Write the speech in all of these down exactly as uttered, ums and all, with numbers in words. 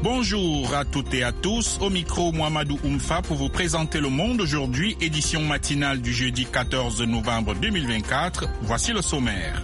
Bonjour à toutes et à tous, au micro Mohamedou Oumfa pour vous présenter Le Monde aujourd'hui, édition matinale du jeudi quatorze novembre deux mille vingt-quatre. Voici le sommaire.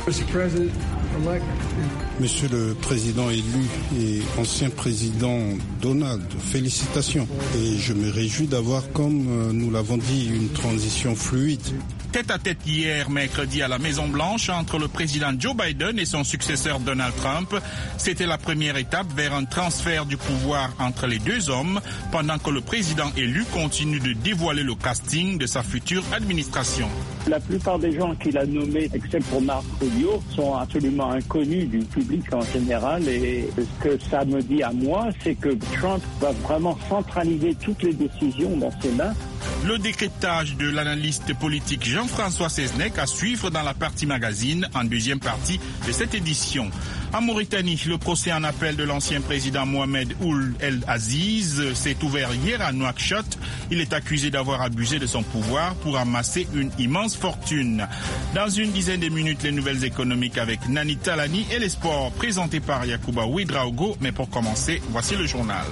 Monsieur le Président élu et ancien président Donald, félicitations. Et je me réjouis d'avoir, comme nous l'avons dit, une transition fluide. Tête à tête hier, mercredi, à la Maison-Blanche, entre le président Joe Biden et son successeur Donald Trump. C'était la première étape vers un transfert du pouvoir entre les deux hommes, pendant que le président élu continue de dévoiler le casting de sa future administration. La plupart des gens qu'il a nommés, except pour Marco Rubio, sont absolument inconnus du public en général. Et ce que ça me dit à moi, c'est que Trump va vraiment centraliser toutes les décisions dans ses mains. Le décryptage de l'analyste politique Jean-François Seznec à suivre dans la partie magazine en deuxième partie de cette édition. En Mauritanie, le procès en appel de l'ancien président Mohamed Ould El Aziz s'est ouvert hier à Nouakchott. Il est accusé d'avoir abusé de son pouvoir pour amasser une immense fortune. Dans une dizaine de minutes, les nouvelles économiques avec Nani Talani et les sports présentés par Yacouba Ouedraogo. Mais pour commencer, voici le journal.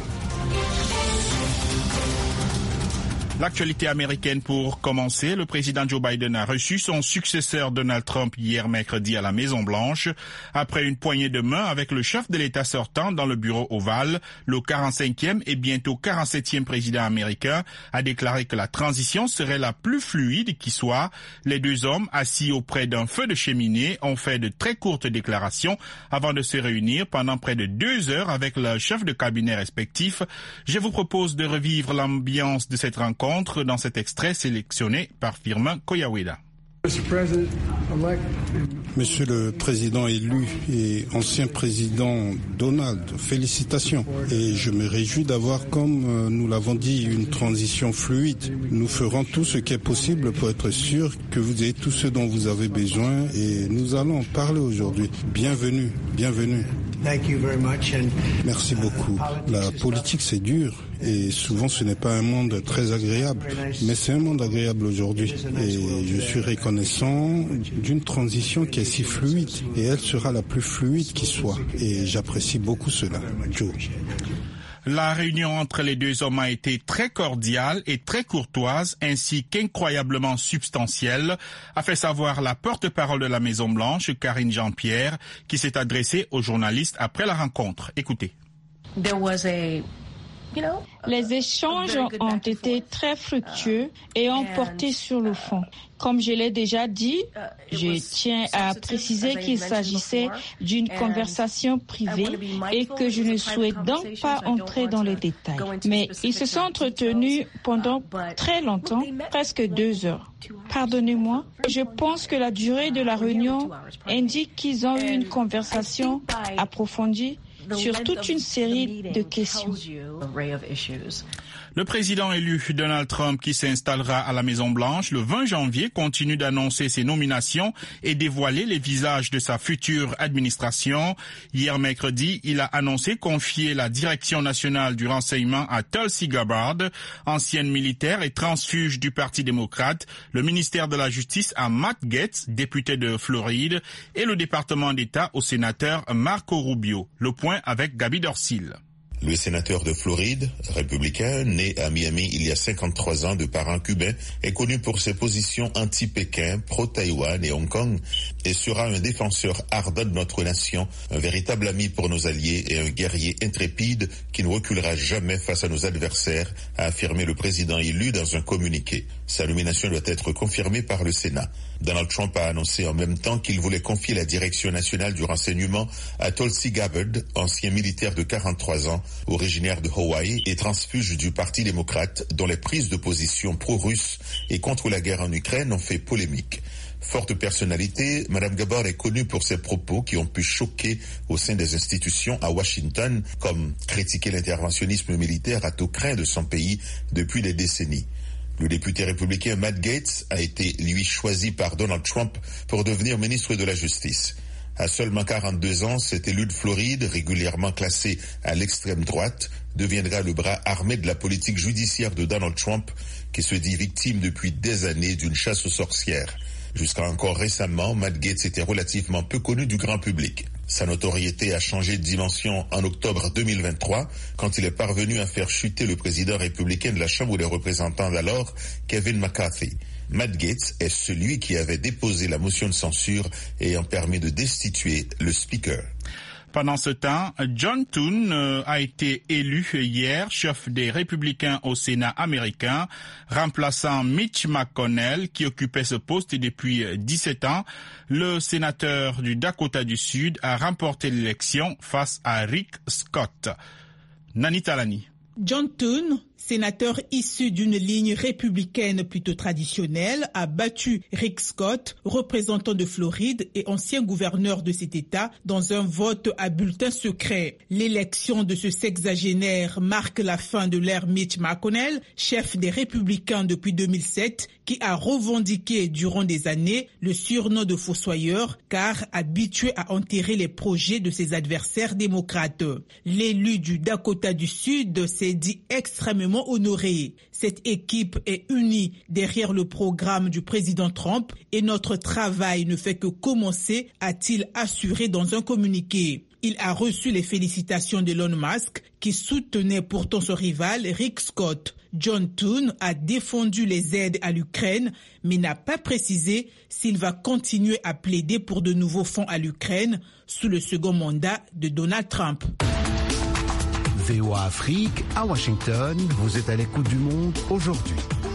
L'actualité américaine pour commencer. Le président Joe Biden a reçu son successeur Donald Trump hier mercredi à la Maison-Blanche. Après une poignée de main avec le chef de l'État sortant dans le bureau ovale, le quarante-cinquième et bientôt quarante-septième président américain a déclaré que la transition serait la plus fluide qui soit. Les deux hommes, assis auprès d'un feu de cheminée, ont fait de très courtes déclarations avant de se réunir pendant près de deux heures avec leurs chefs de cabinet respectifs. Je vous propose de revivre l'ambiance de cette rencontre dans cet extrait sélectionné par Firmin Koyaweda. Monsieur le Président élu et ancien président Donald, félicitations. Et je me réjouis d'avoir, comme nous l'avons dit, une transition fluide. Nous ferons tout ce qui est possible pour être sûr que vous ayez tout ce dont vous avez besoin et nous allons parler aujourd'hui. Bienvenue, bienvenue. Thank you very much and Merci beaucoup. La politique, c'est dur et souvent ce n'est pas un monde très agréable, mais c'est un monde agréable aujourd'hui et je suis reconnaissant d'une transition qui est si fluide et elle sera la plus fluide qui soit et j'apprécie beaucoup cela. Joe. La réunion entre les deux hommes a été très cordiale et très courtoise, ainsi qu'incroyablement substantielle, a fait savoir la porte-parole de la Maison-Blanche, Karine Jean-Pierre, qui s'est adressée aux journalistes après la rencontre. Écoutez. There was a... Les échanges ont été très fructueux et ont porté sur le fond. Comme je l'ai déjà dit, je tiens à préciser qu'il s'agissait d'une conversation privée et que je ne souhaite donc pas entrer dans les détails. Mais ils se sont entretenus pendant très longtemps, presque deux heures. Pardonnez-moi, je pense que la durée de la réunion indique qu'ils ont eu une conversation approfondie sur toute une série de questions. Le président élu Donald Trump, qui s'installera à la Maison-Blanche le vingt janvier, continue d'annoncer ses nominations et dévoiler les visages de sa future administration. Hier mercredi, il a annoncé confier la direction nationale du renseignement à Tulsi Gabbard, ancienne militaire et transfuge du Parti démocrate, le ministère de la Justice à Matt Gaetz, député de Floride, et le département d'État au sénateur Marco Rubio. Le point avec Gaby Dorsil. Le sénateur de Floride, républicain, né à Miami il y a cinquante-trois ans de parents cubains, est connu pour ses positions anti-Pékin, pro-Taïwan et Hong Kong et sera un défenseur ardent de notre nation, un véritable ami pour nos alliés et un guerrier intrépide qui ne reculera jamais face à nos adversaires, a affirmé le président élu dans un communiqué. Sa nomination doit être confirmée par le Sénat. Donald Trump a annoncé en même temps qu'il voulait confier la direction nationale du renseignement à Tulsi Gabbard, ancien militaire de quarante-trois ans, originaire de Hawaï et transfuge du Parti démocrate, dont les prises de position pro-russes et contre la guerre en Ukraine ont fait polémique. Forte personnalité, Mme Gabbard est connue pour ses propos qui ont pu choquer au sein des institutions à Washington, comme critiquer l'interventionnisme militaire à tout crin de son pays depuis des décennies. Le député républicain Matt Gaetz a été, lui, choisi par Donald Trump pour devenir ministre de la Justice. À seulement quarante-deux ans, cet élu de Floride, régulièrement classé à l'extrême droite, deviendra le bras armé de la politique judiciaire de Donald Trump, qui se dit victime depuis des années d'une chasse aux sorcières. Jusqu'à encore récemment, Matt Gaetz était relativement peu connu du grand public. Sa notoriété a changé de dimension en octobre deux mille vingt-trois, quand il est parvenu à faire chuter le président républicain de la Chambre des représentants d'alors, Kevin McCarthy. Matt Gaetz est celui qui avait déposé la motion de censure ayant permis de destituer le speaker. Pendant ce temps, John Thune euh, a été élu hier chef des Républicains au Sénat américain, remplaçant Mitch McConnell qui occupait ce poste depuis dix-sept ans. Le sénateur du Dakota du Sud a remporté l'élection face à Rick Scott. Nani Talani. John Thune, sénateur issu d'une ligne républicaine plutôt traditionnelle, a battu Rick Scott, représentant de Floride et ancien gouverneur de cet État, dans un vote à bulletin secret. L'élection de ce sexagénaire marque la fin de l'ère Mitch McConnell, chef des Républicains depuis deux mille sept, qui a revendiqué durant des années le surnom de fossoyeur, car habitué à enterrer les projets de ses adversaires démocrates. L'élu du Dakota du Sud s'est dit extrêmement honoré. Cette équipe est unie derrière le programme du président Trump et notre travail ne fait que commencer, a-t-il assuré dans un communiqué. Il a reçu les félicitations d'Elon Musk, qui soutenait pourtant son rival Rick Scott. John Thune a défendu les aides à l'Ukraine, mais n'a pas précisé s'il va continuer à plaider pour de nouveaux fonds à l'Ukraine sous le second mandat de Donald Trump. V O A Afrique, à Washington, vous êtes à l'écoute du monde aujourd'hui.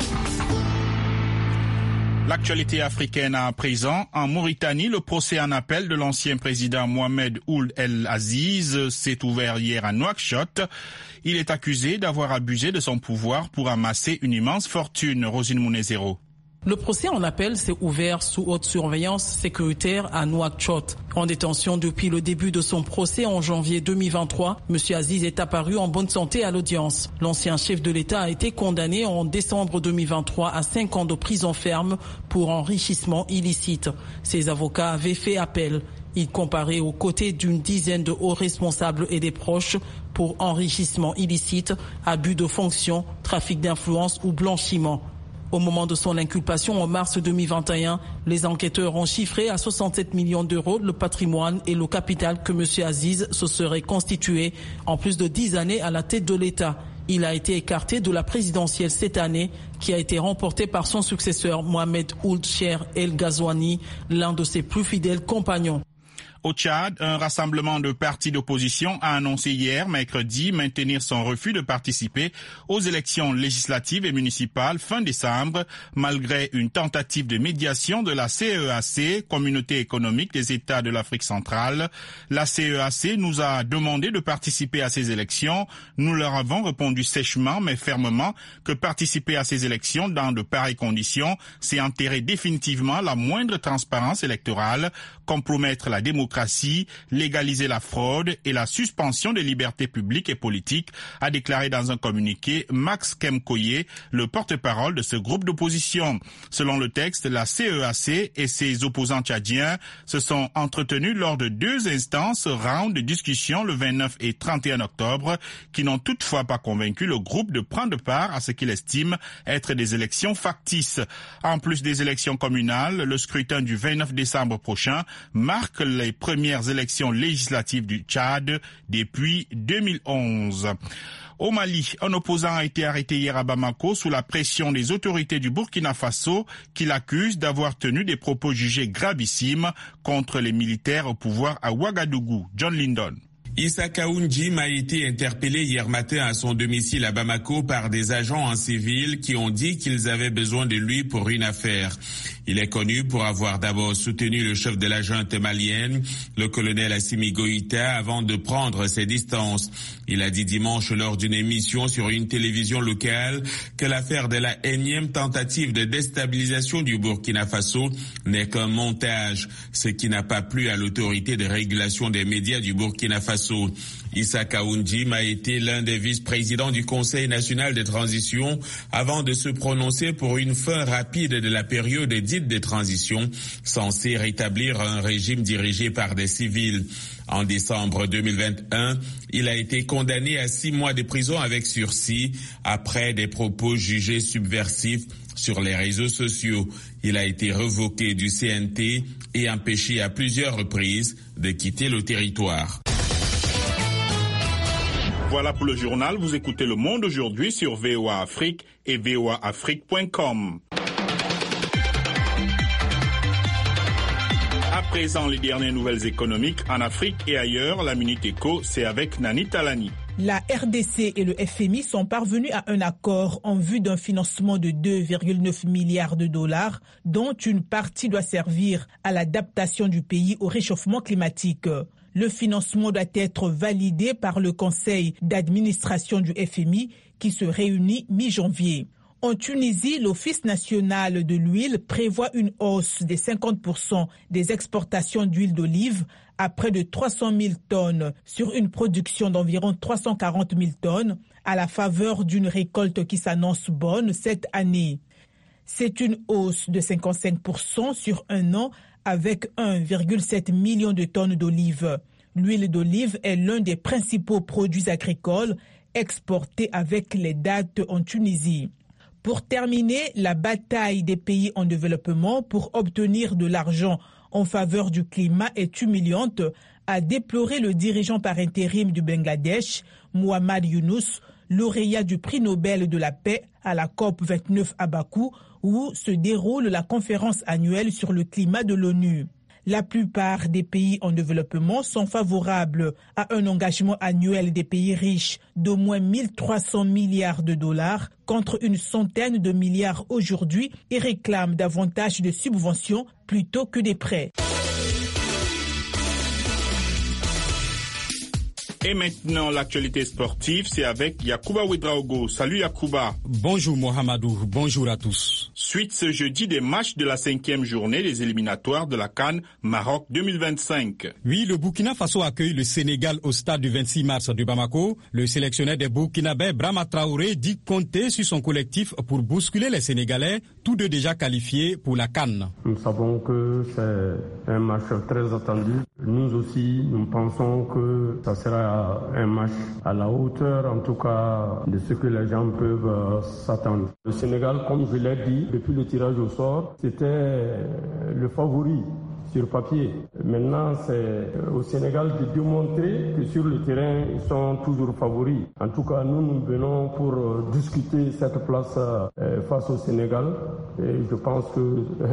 L'actualité africaine à présent. En Mauritanie, le procès en appel de l'ancien président Mohamed Ould El Aziz s'est ouvert hier à Nouakchott. Il est accusé d'avoir abusé de son pouvoir pour amasser une immense fortune. Rosine Mounezero. Le procès en appel s'est ouvert sous haute surveillance sécuritaire à Nouakchott. En détention depuis le début de son procès en janvier deux mille vingt-trois, M. Aziz est apparu en bonne santé à l'audience. L'ancien chef de l'État a été condamné en décembre deux mille vingt-trois à cinq ans de prison ferme pour enrichissement illicite. Ses avocats avaient fait appel. Il comparait aux côtés d'une dizaine de hauts responsables et des proches pour enrichissement illicite, abus de fonction, trafic d'influence ou blanchiment. Au moment de son inculpation en mars deux mille vingt et un, les enquêteurs ont chiffré à soixante-sept millions d'euros le patrimoine et le capital que M. Aziz se serait constitué en plus de dix années à la tête de l'État. Il a été écarté de la présidentielle cette année, qui a été remportée par son successeur Mohamed Ould Cheikh El Ghazouani, l'un de ses plus fidèles compagnons. Au Tchad, un rassemblement de partis d'opposition a annoncé hier, mercredi, maintenir son refus de participer aux élections législatives et municipales fin décembre, malgré une tentative de médiation de la C E A C, Communauté économique des États de l'Afrique centrale. La C E A C nous a demandé de participer à ces élections. Nous leur avons répondu sèchement mais fermement que participer à ces élections dans de pareilles conditions, c'est enterrer définitivement la moindre transparence électorale, compromettre la démocratie, légaliser la fraude et la suspension des libertés publiques et politiques, a déclaré dans un communiqué Max Kemkoye, le porte-parole de ce groupe d'opposition. Selon le texte, la C E A C et ses opposants tchadiens se sont entretenus lors de deux instances round de discussion le vingt-neuf et trente et un octobre, qui n'ont toutefois pas convaincu le groupe de prendre part à ce qu'il estime être des élections factices. En plus des élections communales, le scrutin du vingt-neuf décembre prochain marque les premières élections législatives du Tchad depuis deux mille onze. Au Mali, un opposant a été arrêté hier à Bamako sous la pression des autorités du Burkina Faso qui l'accusent d'avoir tenu des propos jugés gravissimes contre les militaires au pouvoir à Ouagadougou. John Lyndon. Issa Kaounjim a été interpellé hier matin à son domicile à Bamako par des agents en civil qui ont dit qu'ils avaient besoin de lui pour une affaire. Il est connu pour avoir d'abord soutenu le chef de la junte malienne, le colonel Assimi Goïta, avant de prendre ses distances. Il a dit dimanche lors d'une émission sur une télévision locale que l'affaire de la énième tentative de déstabilisation du Burkina Faso n'est qu'un montage, ce qui n'a pas plu à l'autorité de régulation des médias du Burkina Faso Faso. Issa Kaoundim a été l'un des vice-présidents du Conseil national de transition avant de se prononcer pour une fin rapide de la période dite de transition, censée rétablir un régime dirigé par des civils. En décembre deux mille vingt et un, il a été condamné à six mois de prison avec sursis après des propos jugés subversifs sur les réseaux sociaux. Il a été revoqué du C N T et empêché à plusieurs reprises de quitter le territoire. Voilà pour le journal. Vous écoutez Le Monde aujourd'hui sur V O A Afrique et V O A Afrique point com. À présent, les dernières nouvelles économiques en Afrique et ailleurs. La Minute Éco, c'est avec Nani Talani. La R D C et le F M I sont parvenus à un accord en vue d'un financement de deux virgule neuf milliards de dollars, dont une partie doit servir à l'adaptation du pays au réchauffement climatique. Le financement doit être validé par le conseil d'administration du F M I qui se réunit mi-janvier. En Tunisie, l'Office national de l'huile prévoit une hausse de cinquante pour cent des exportations d'huile d'olive à près de trois cent mille tonnes sur une production d'environ trois cent quarante mille tonnes à la faveur d'une récolte qui s'annonce bonne cette année. C'est une hausse de cinquante-cinq pour cent sur un an avec un virgule sept million de tonnes d'olives. L'huile d'olive est l'un des principaux produits agricoles exportés avec les dattes en Tunisie. Pour terminer, la bataille des pays en développement pour obtenir de l'argent en faveur du climat est humiliante, a déploré le dirigeant par intérim du Bangladesh, Muhammad Yunus, lauréat du prix Nobel de la paix à la COP vingt-neuf à Bakou, où se déroule la conférence annuelle sur le climat de l'ONU. La plupart des pays en développement sont favorables à un engagement annuel des pays riches d'au moins mille trois cents milliards de dollars contre une centaine de milliards aujourd'hui et réclament davantage de subventions plutôt que des prêts. Et maintenant, l'actualité sportive, c'est avec Yacouba Ouedraogo. Salut Yacouba. Bonjour Mohamedou, bonjour à tous. Suite ce jeudi des matchs de la cinquième journée des éliminatoires de la CAN Maroc deux mille vingt-cinq. Oui, le Burkina Faso accueille le Sénégal au stade du vingt-six mars de Bamako. Le sélectionneur des Burkinabés, Brahma Traoré, dit compter sur son collectif pour bousculer les Sénégalais, tous deux déjà qualifiés pour la CAN. Nous savons que c'est un match très attendu. Nous aussi, nous pensons que ça sera un match à la hauteur, en tout cas, de ce que les gens peuvent euh, s'attendre. Le Sénégal, comme je l'ai dit, depuis le tirage au sort, c'était le favori sur papier. Maintenant, c'est au Sénégal de démontrer que sur le terrain, ils sont toujours favoris. En tout cas, nous, nous venons pour euh, discuter cette place euh, face au Sénégal. Et je pense que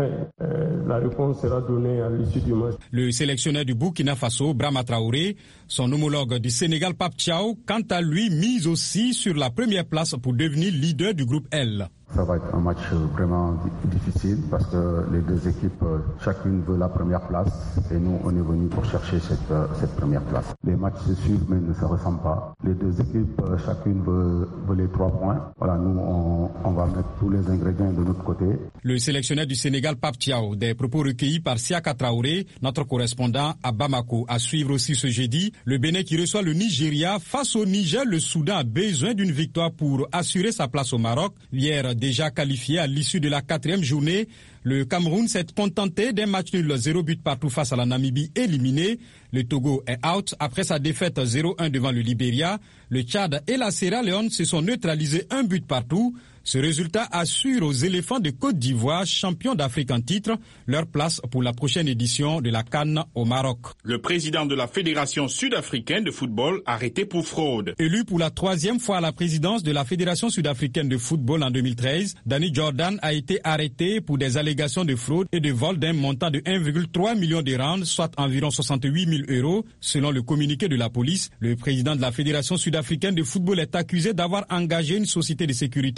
euh, la réponse sera donnée à l'issue du match. Le sélectionneur du Burkina Faso, Brahma Traoré, son homologue du Sénégal, Pape Thiaw, quant à lui, mise aussi sur la première place pour devenir leader du groupe L. Ça va être un match vraiment difficile parce que les deux équipes, chacune veut la première place et nous, on est venus pour chercher cette, cette première place. Les matchs se suivent mais ne se ressemblent pas. Les deux équipes, chacune veut, veut les trois points. Voilà, nous, on, on va mettre tous les ingrédients de notre côté. Le sélectionneur du Sénégal, Pape Thiaw, des propos recueillis par Siaka Traoré, notre correspondant à Bamako. À suivre aussi ce jeudi, le Bénin qui reçoit le Nigeria. Face au Niger, le Soudan a besoin d'une victoire pour assurer sa place au Maroc. Hier, déjà qualifié à l'issue de la quatrième journée, le Cameroun s'est contenté d'un match nul zéro but partout face à la Namibie éliminée. Le Togo est out après sa défaite zéro un devant le Libéria. Le Tchad et la Sierra Leone se sont neutralisés un but partout. Ce résultat assure aux éléphants de Côte d'Ivoire, champions d'Afrique en titre, leur place pour la prochaine édition de la CAN au Maroc. Le président de la Fédération sud-africaine de football arrêté pour fraude. Élu pour la troisième fois à la présidence de la Fédération sud-africaine de football en deux mille treize, Danny Jordan a été arrêté pour des allégations de fraude et de vol d'un montant de un virgule trois million de rand, soit environ soixante-huit mille euros. Selon le communiqué de la police, le président de la Fédération sud-africaine de football est accusé d'avoir engagé une société de sécurité privée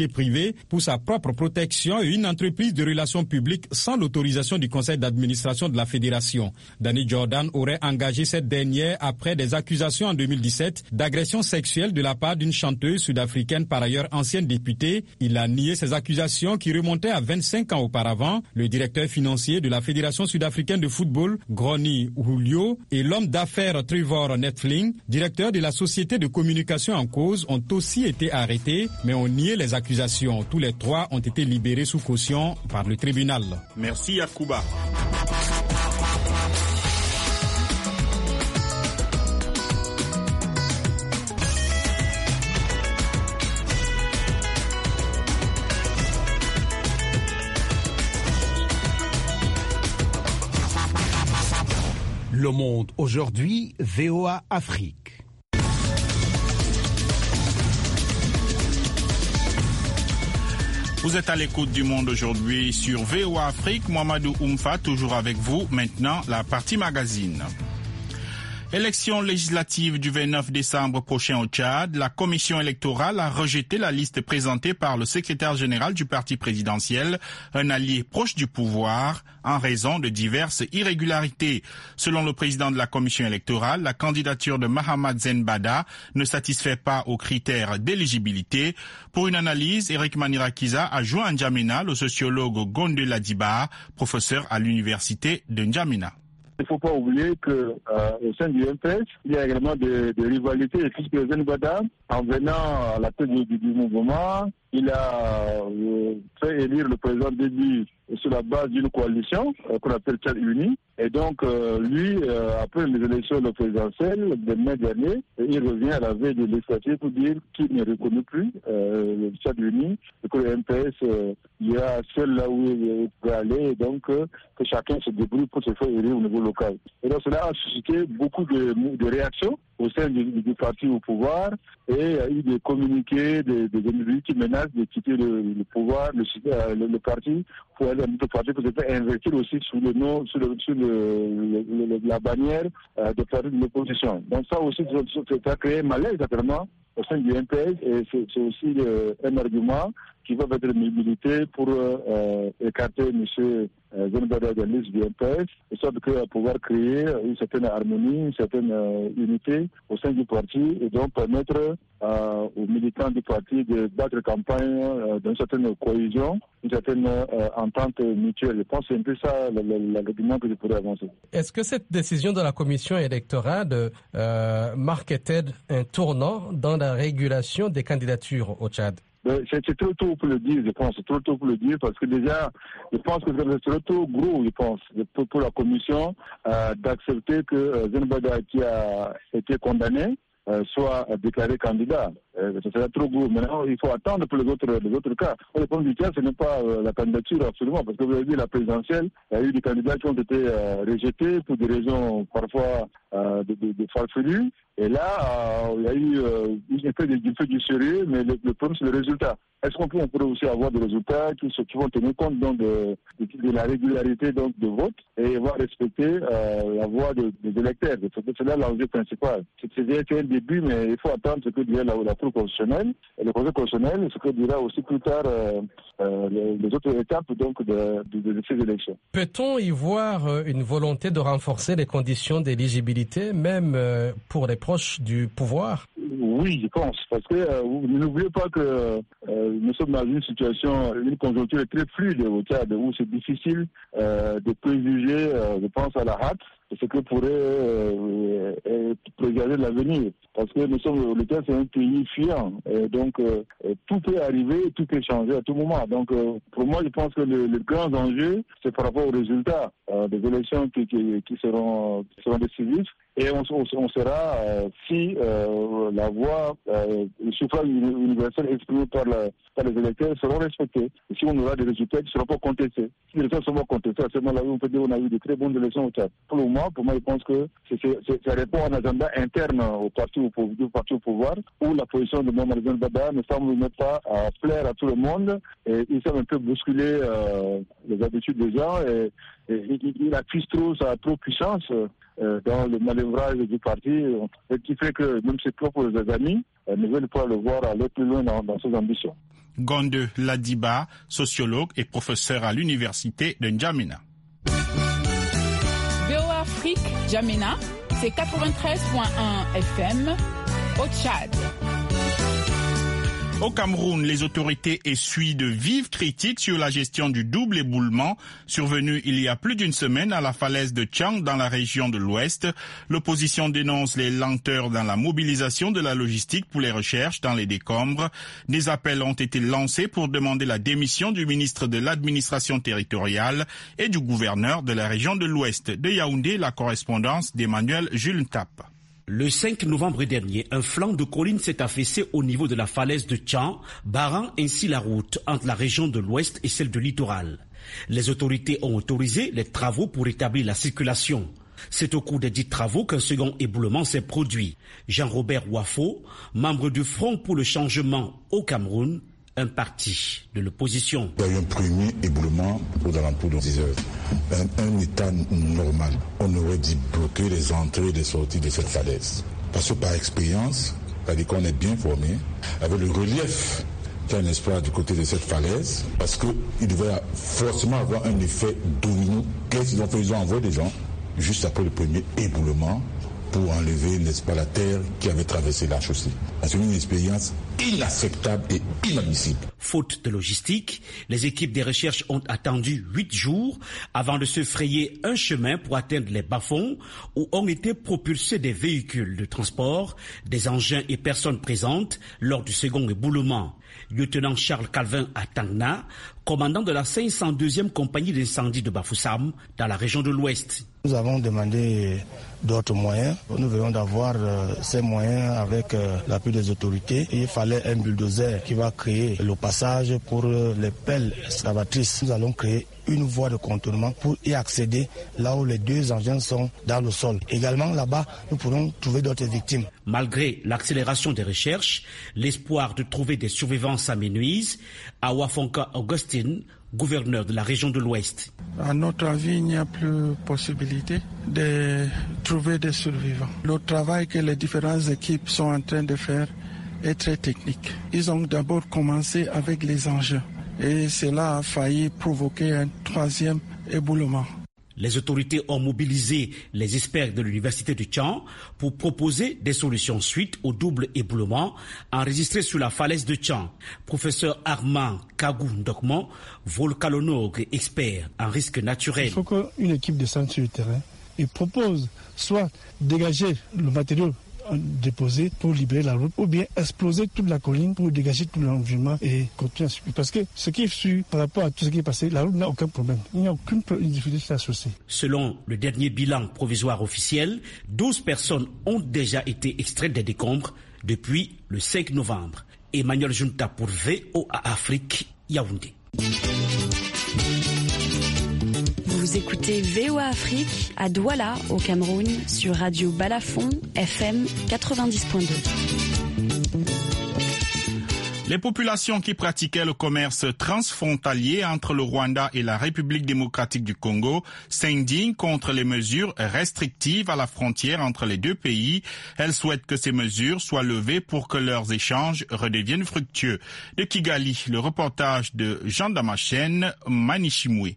privé pour sa propre protection et une entreprise de relations publiques sans l'autorisation du conseil d'administration de la fédération. Danny Jordan aurait engagé cette dernière après des accusations en deux mille dix-sept d'agression sexuelle de la part d'une chanteuse sud-africaine par ailleurs ancienne députée. Il a nié ces accusations qui remontaient à vingt-cinq ans auparavant. Le directeur financier de la Fédération sud-africaine de football, Grony Julio, et l'homme d'affaires Trevor Neethling, directeur de la société de communication en cause, ont aussi été arrêtés, mais ont nié les accusations. Tous les trois ont été libérés sous caution par le tribunal. Merci Yacouba. Le Monde aujourd'hui, V O A Afrique. Vous êtes à l'écoute du Monde aujourd'hui sur V O A Afrique. Mohamedou Oumfa, toujours avec vous. Maintenant, la partie magazine. Élection législative du vingt-neuf décembre prochain au Tchad, la commission électorale a rejeté la liste présentée par le secrétaire général du parti présidentiel, un allié proche du pouvoir, en raison de diverses irrégularités. Selon le président de la commission électorale, la candidature de Mahamad Zenbada ne satisfait pas aux critères d'éligibilité. Pour une analyse, Eric Manirakiza a joint à N'Djamena le sociologue Gonde Ladiba, professeur à l'université de N'Djamena. Il ne faut pas oublier qu'au euh, sein du M P S, il y a également des, des rivalités. Puisque Zenbada, en venant à la tête du, du mouvement, il a euh, fait élire le président Déby sur la base d'une coalition euh, qu'on appelle Tchad Uni. Et donc, euh, lui, euh, après les élections présidentielles de mai dernier, il revient à la veille de législative pour dire qu'il ne reconnaît plus euh, le Tchad Uni, et que le M P S euh, ira seul là où il peut aller, et donc euh, que chacun se débrouille pour se faire élire au niveau local. Et donc, cela a suscité beaucoup de, de réactions au sein du, du parti au pouvoir, et il y a eu des communiqués des, des individus qui menacent de quitter le, le pouvoir, le, le, le parti, pour aller à un autre parti, pour se faire investir aussi sous le nom, sous, le, sous le, le, le, la bannière euh, de parti de l'opposition. Donc ça aussi, ça a créé un malaise naturellement au sein du M P S, et c'est, c'est aussi euh, un argument qui va être milité pour euh, écarter M. Zenbada de la liste du M P S, de sorte qu'à pouvoir créer une certaine harmonie, une certaine euh, unité au sein du parti, et donc permettre euh, aux militants du parti de battre campagne euh, d'une certaine cohésion, une certaine euh, entente mutuelle. Je pense que c'est un peu ça l'argument que je pourrais avancer. Est-ce que cette décision de la commission électorale euh, marque-t-elle un tournant dans la régulation des candidatures au Tchad? C'est, c'est trop tôt pour le dire, je pense. C'est trop tôt pour le dire parce que déjà, je pense que c'est trop gros, je pense, pour, pour la commission euh, d'accepter que euh, Zenbada, qui a été condamné, euh, soit déclaré candidat. Euh, ça serait trop gros. Maintenant, il faut attendre pour les autres, les autres cas. Pour le premier cas, ce n'est pas euh, la candidature absolument, parce que vous avez dit la présidentielle, il y a eu des candidats qui ont été euh, rejetés pour des raisons parfois euh, de, de, de farfelues. Et là, euh, il y a eu euh, un peu de, du sérieux, mais le, le problème, c'est le résultat. Est-ce qu'on peut, on pourrait aussi avoir des résultats qui, qui vont tenir compte donc, de, de, de la régularité donc, de vote et vont respecter euh, la voix de, des électeurs? C'est là l'enjeu principal. C'est, c'est un début, mais il faut attendre ce que dirait la, la Cour constitutionnelle. Et le Conseil constitutionnel, ce que dira aussi plus tard euh, euh, les, les autres étapes donc, de, de, de ces élections. Peut-on y voir une volonté de renforcer les conditions d'éligibilité, même euh, pour les proches du pouvoir? Oui, je pense, parce que euh, n'oubliez pas que euh, nous sommes dans une situation, une conjoncture très fluide au Tchad, où c'est difficile euh, de préjuger, euh, je pense, à la hâte, ce que pourrait euh, euh, présager de l'avenir. Parce que nous sommes, le Tchad, c'est un pays fiant, et donc euh, tout peut arriver, tout peut changer à tout moment. Donc euh, pour moi, je pense que le, le grand enjeu, c'est par rapport aux résultats euh, des élections qui, qui, qui, seront, qui seront décisifs. Et on, on, on saura euh, si euh, la voix, euh, le suffrage universel exprimé par, la, par les électeurs seront respectés. Et si on aura des résultats qui ne seront pas contestés. Si les résultats ne sont pas contestés, à ce moment-là, on peut dire qu'on a eu de très bonnes élections au Tchad. Pour le moment, pour moi, je pense que c'est, c'est, ça répond à un agenda interne au parti au, au, parti au pouvoir, où la position de Mahamad Zenbada ne semble ne pas euh, plaire à tout le monde. Et il semble un peu bousculer euh, les habitudes des gens. Et, et, il, il accuse trop sa trop puissance euh, dans le manœuvrage du parti, ce qui fait que même ses propres amis euh, ne veulent pas le voir aller plus loin dans, dans ses ambitions. Gonde Ladiba, sociologue et professeur à l'université de N'Djamena. V O A Afrique, N'Djamena, c'est quatre-vingt-treize point un F M au Tchad. Au Cameroun, les autorités essuient de vives critiques sur la gestion du double éboulement survenu il y a plus d'une semaine à la falaise de Tchang dans la région de l'Ouest. L'opposition dénonce les lenteurs dans la mobilisation de la logistique pour les recherches dans les décombres. Des appels ont été lancés pour demander la démission du ministre de l'administration territoriale et du gouverneur de la région de l'Ouest. De Yaoundé, la correspondance d'Emmanuel Jules Ntap. Le cinq novembre dernier, un flanc de colline s'est affaissé au niveau de la falaise de Tchang, barrant ainsi la route entre la région de l'Ouest et celle de littoral. Les autorités ont autorisé les travaux pour rétablir la circulation. C'est au cours des dix travaux qu'un second éboulement s'est produit. Jean-Robert Wafo, membre du Front pour le changement au Cameroun, un parti de l'opposition. Il y a eu un premier éboulement aux alentours de dix heures. Un, un état normal, on aurait dû bloquer les entrées et les sorties de cette falaise. Parce que par expérience, c'est-à-dire qu'on est bien formé, avec le relief qu'il y a un espoir du côté de cette falaise, parce qu'il devait forcément avoir un effet domino. Qu'est-ce qu'ils ont fait? Ils ont envoyé des gens juste après le premier éboulement pour enlever, n'est-ce pas, la terre qui avait traversé la chaussée. C'est une expérience inacceptable et inadmissible. Faute de logistique, les équipes des recherches ont attendu huit jours avant de se frayer un chemin pour atteindre les bas-fonds où ont été propulsés des véhicules de transport, des engins et personnes présentes lors du second éboulement. Lieutenant Charles Calvin à Tangna, commandant de la cinq cent deuxième compagnie d'incendie de Bafoussam dans la région de l'Ouest. Nous avons demandé d'autres moyens. Nous venons d'avoir euh, ces moyens avec euh, l'appui des autorités. Il fallait un bulldozer qui va créer le passage pour euh, les pelles excavatrices. Nous allons créer une voie de contournement pour y accéder là où les deux engins sont dans le sol. Également là-bas, nous pourrons trouver d'autres victimes. Malgré l'accélération des recherches, l'espoir de trouver des survivants s'amenuise. Awafonka Augustine, gouverneur de la région de l'Ouest. À notre avis, il n'y a plus possibilité de trouver des survivants. Le travail que les différentes équipes sont en train de faire est très technique. Ils ont d'abord commencé avec les engins et cela a failli provoquer un troisième éboulement. Les autorités ont mobilisé les experts de l'université de Tchang pour proposer des solutions suite au double éboulement enregistré sur la falaise de Tchang. Professeur Armand Kagou Ndokman, volcanologue expert en risque naturel. Il faut qu'une équipe descende sur le terrain et propose soit dégager le matériau déposer pour libérer la route ou bien exploser toute la colline pour dégager tout l'environnement et continuer à subir. Parce que ce qui est su par rapport à tout ce qui est passé, la route n'a aucun problème. Il n'y a aucune difficulté associée. Selon le dernier bilan provisoire officiel, douze personnes ont déjà été extraites des décombres depuis le cinq novembre. Emmanuel Junta pour V O A Afrique, Yaoundé. Vous écoutez V O A Afrique à Douala, au Cameroun, sur Radio Balafon, F M quatre-vingt-dix point deux. Les populations qui pratiquaient le commerce transfrontalier entre le Rwanda et la République démocratique du Congo s'indignent contre les mesures restrictives à la frontière entre les deux pays. Elles souhaitent que ces mesures soient levées pour que leurs échanges redeviennent fructueux. De Kigali, le reportage de Jean Damachen, Manishimwe.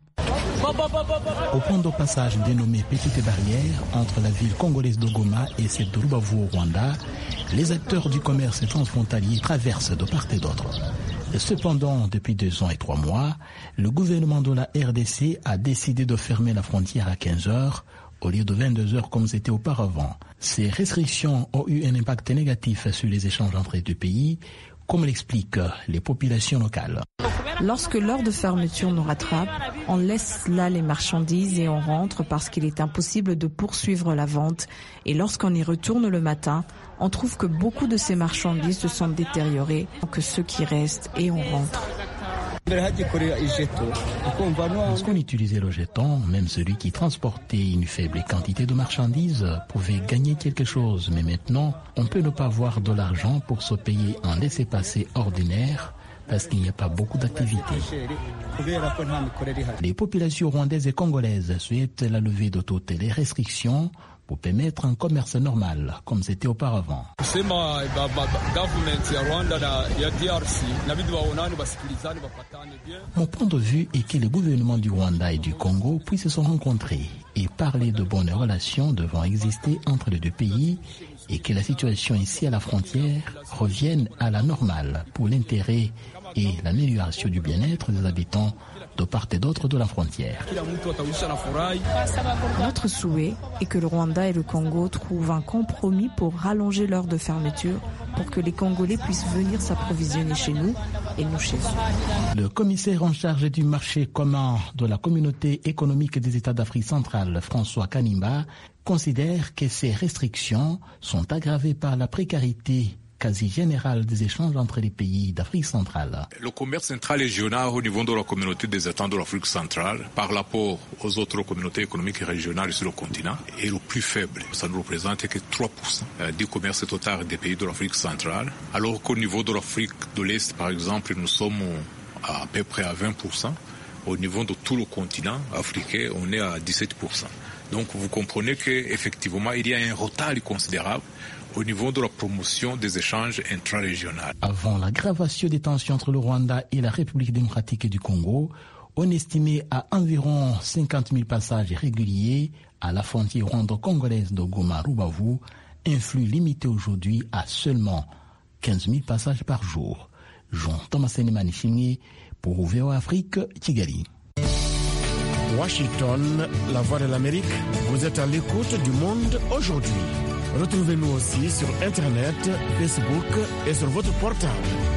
Au point de passage dénommé Petite Barrière, entre la ville congolaise de Goma et celle de Rubavu au Rwanda, les acteurs du commerce transfrontalier traversent de part et d'autre. Cependant, depuis deux ans et trois mois, le gouvernement de la R D C a décidé de fermer la frontière à quinze heures au lieu de vingt-deux heures comme c'était auparavant. Ces restrictions ont eu un impact négatif sur les échanges entre les deux pays, comme l'expliquent les populations locales. Lorsque l'heure de fermeture nous rattrape, on laisse là les marchandises et on rentre parce qu'il est impossible de poursuivre la vente. Et lorsqu'on y retourne le matin, on trouve que beaucoup de ces marchandises se sont détériorées, que ceux qui restent et on rentre. Lorsqu'on utilisait le jeton, même celui qui transportait une faible quantité de marchandises pouvait gagner quelque chose. Mais maintenant, on peut ne pas avoir de l'argent pour se payer un laissez-passer ordinaire parce qu'il n'y a pas beaucoup d'activités. Les populations rwandaises et congolaises souhaitent la levée de toutes les restrictions pour permettre un commerce normal comme c'était auparavant. Mon point de vue est que les gouvernements du Rwanda et du Congo puissent se rencontrer et parler de bonnes relations devant exister entre les deux pays et que la situation ici à la frontière revienne à la normale pour l'intérêt et l'amélioration du bien-être des habitants de part et d'autre de la frontière. Notre souhait est que le Rwanda et le Congo trouvent un compromis pour rallonger l'heure de fermeture pour que les Congolais puissent venir s'approvisionner chez nous et nous chez eux. Le commissaire en charge du marché commun de la communauté économique des États d'Afrique centrale, François Kanimba, considère que ces restrictions sont aggravées par la précarité quasi générale des échanges entre les pays d'Afrique centrale. Le commerce intra-régional au niveau de la communauté des États de l'Afrique centrale, par rapport aux autres communautés économiques régionales sur le continent, est le plus faible. Ça ne représente que trois pour cent du commerce total des pays de l'Afrique centrale, alors qu'au niveau de l'Afrique de l'Est, par exemple, nous sommes à peu près à vingt pour cent. Au niveau de tout le continent africain, on est à dix-sept pour cent. Donc vous comprenez qu'effectivement, il y a un retard considérable au niveau de la promotion des échanges intra-régionaux. Avant l'aggravation des tensions entre le Rwanda et la République démocratique du Congo, on estimait à environ cinquante mille passages réguliers à la frontière rwando-congolaise de Goma-Rubavu, un flux limité aujourd'hui à seulement quinze mille passages par jour. Jean-Thomas Manichimé pour V O A Afrique, Kigali. Washington, la voix de l'Amérique, vous êtes à l'écoute du monde aujourd'hui. Retrouvez-nous aussi sur Internet, Facebook et sur votre portable.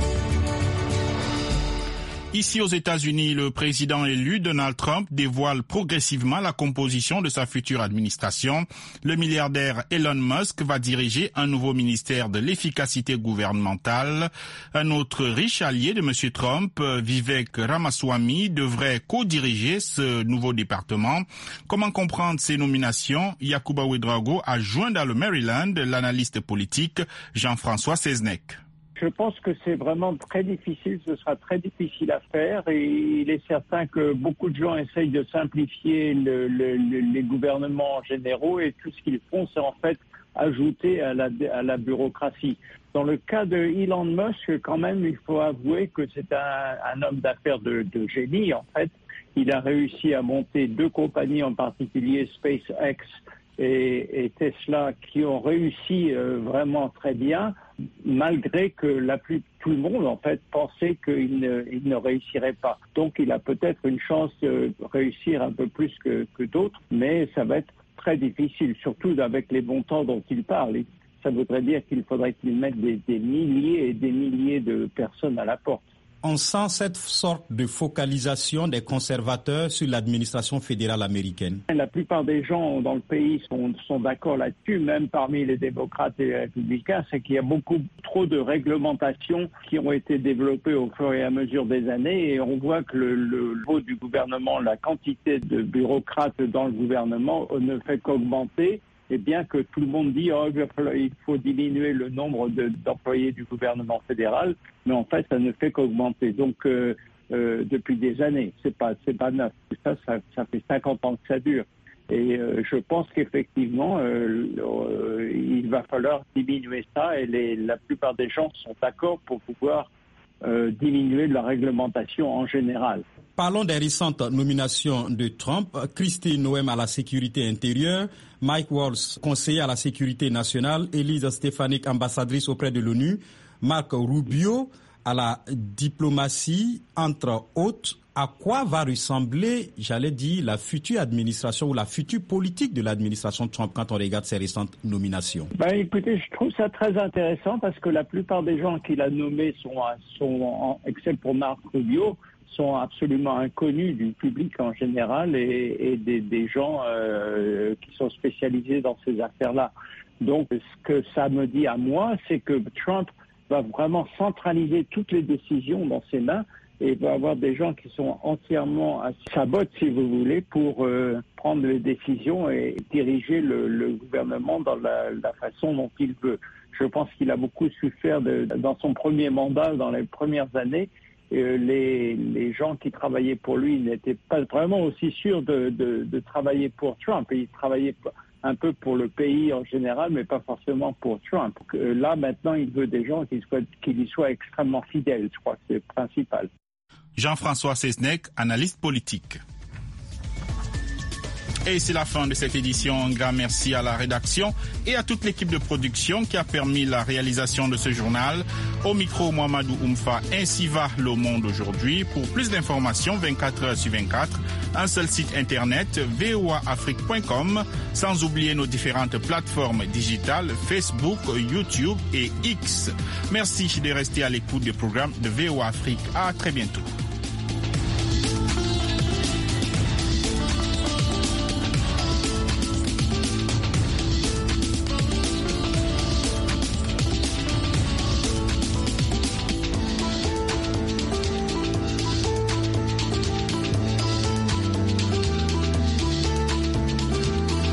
Ici aux États-Unis, le président élu Donald Trump dévoile progressivement la composition de sa future administration. Le milliardaire Elon Musk va diriger un nouveau ministère de l'efficacité gouvernementale. Un autre riche allié de M. Trump, Vivek Ramaswamy, devrait co-diriger ce nouveau département. Comment comprendre ces nominations? Yacouba Ouedraogo a joint dans le Maryland l'analyste politique Jean-François Seznec. Je pense que c'est vraiment très difficile, ce sera très difficile à faire et il est certain que beaucoup de gens essayent de simplifier le, le, le, les gouvernements généraux et tout ce qu'ils font, c'est en fait ajouter à la, à la bureaucratie. Dans le cas de Elon Musk, quand même, il faut avouer que c'est un, un homme d'affaires de, de génie, en fait. Il a réussi à monter deux compagnies, en particulier SpaceX et, et Tesla, qui ont réussi euh, vraiment très bien, malgré que la plus, tout le monde, en fait, pensait qu'il ne, il ne réussirait pas. Donc, il a peut-être une chance de réussir un peu plus que, que d'autres, mais ça va être très difficile, surtout avec les montants dont il parle. Ça voudrait dire qu'il faudrait qu'il mette des, des milliers et des milliers de personnes à la porte. On sent cette sorte de focalisation des conservateurs sur l'administration fédérale américaine. La plupart des gens dans le pays sont, sont d'accord là-dessus, même parmi les démocrates et les républicains, c'est qu'il y a beaucoup trop de réglementations qui ont été développées au fur et à mesure des années et on voit que le, le niveau du gouvernement, la quantité de bureaucrates dans le gouvernement ne fait qu'augmenter. Et bien que tout le monde dit oh, il faut diminuer le nombre de, d'employés du gouvernement fédéral, mais en fait, ça ne fait qu'augmenter. Donc, euh, euh, depuis des années, c'est pas, c'est pas neuf. Ça, ça, ça fait cinquante ans que ça dure. Et euh, je pense qu'effectivement, euh, euh, il va falloir diminuer ça. Et les, la plupart des gens sont d'accord pour pouvoir euh, diminuer la réglementation en général. Parlons des récentes nominations de Trump. Christine Noem à la sécurité intérieure, Mike Waltz, conseiller à la sécurité nationale, Elise Stefanik, ambassadrice auprès de l'ONU, Marc Rubio à la diplomatie, entre autres. À quoi va ressembler, j'allais dire, la future administration ou la future politique de l'administration Trump quand on regarde ces récentes nominations? Ben, écoutez, je trouve ça très intéressant parce que la plupart des gens qu'il a nommés sont, sont except pour Marc Rubio, sont absolument inconnus du public en général et, et des, des gens euh, qui sont spécialisés dans ces affaires-là. Donc, ce que ça me dit à moi, c'est que Trump va vraiment centraliser toutes les décisions dans ses mains et va avoir des gens qui sont entièrement à sa botte, si vous voulez, pour euh, prendre les décisions et diriger le, le gouvernement dans la, la façon dont il veut. Je pense qu'il a beaucoup souffert de, dans son premier mandat, dans les premières années. Euh, les, les gens qui travaillaient pour lui n'étaient pas vraiment aussi sûrs de, de, de travailler pour Trump. Et ils travaillaient un peu pour le pays en général, mais pas forcément pour Trump. Là, maintenant, il veut des gens qui, soient, qui lui soient extrêmement fidèles. Je crois que c'est le principal. Jean-François Seznec, analyste politique. Et c'est la fin de cette édition. Un grand merci à la rédaction et à toute l'équipe de production qui a permis la réalisation de ce journal. Au micro, Mohamedou Oumfa, ainsi va le monde aujourd'hui. Pour plus d'informations, vingt-quatre heures sur vingt-quatre, un seul site internet, v o a afrique point com, sans oublier nos différentes plateformes digitales, Facebook, YouTube et X. Merci de rester à l'écoute des programmes de V O A Afrique. À très bientôt.